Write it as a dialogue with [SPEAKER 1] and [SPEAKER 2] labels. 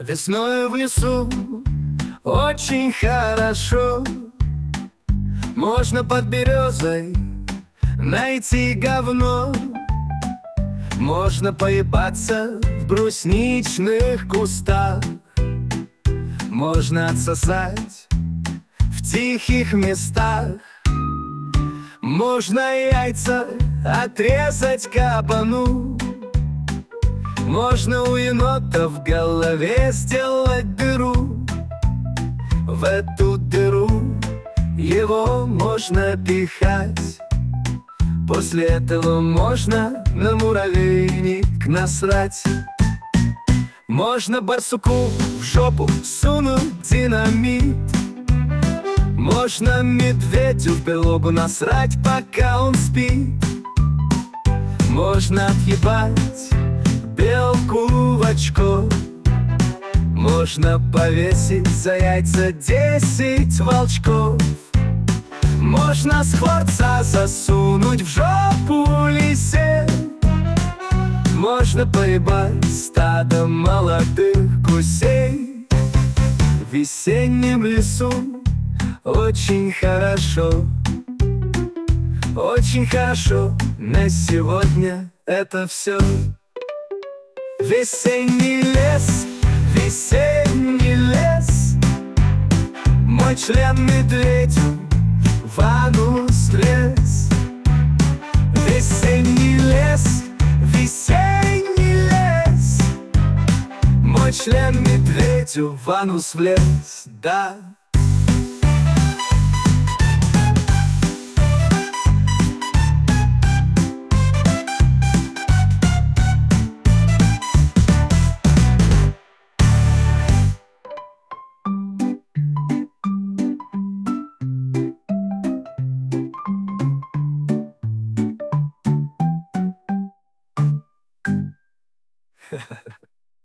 [SPEAKER 1] Весной в лесу очень хорошо. Можно под березой найти говно. Можно поебаться в брусничных кустах. Можно отсосать в тихих местах. Можно яйца отрезать кабану. Можно у енота в голове сделать дыру. В эту дыру его можно пихать. После этого можно на муравейник насрать. Можно барсуку в жопу сунуть динамит. Можно медведю в берлогу насрать, пока он спит. Можно отъебать белку в очко. Можно повесить за яйца 10 волчков. Можно скворца засунуть в жопу лисе. Можно поебать стадо молодых гусей. В весеннем лесу очень хорошо. Очень хорошо. На сегодня это все. Весенний лес, весенний лес. Мой член медведю в анус лез. Весенний лес, весенний лес. Мой член медведю в анус влез, да.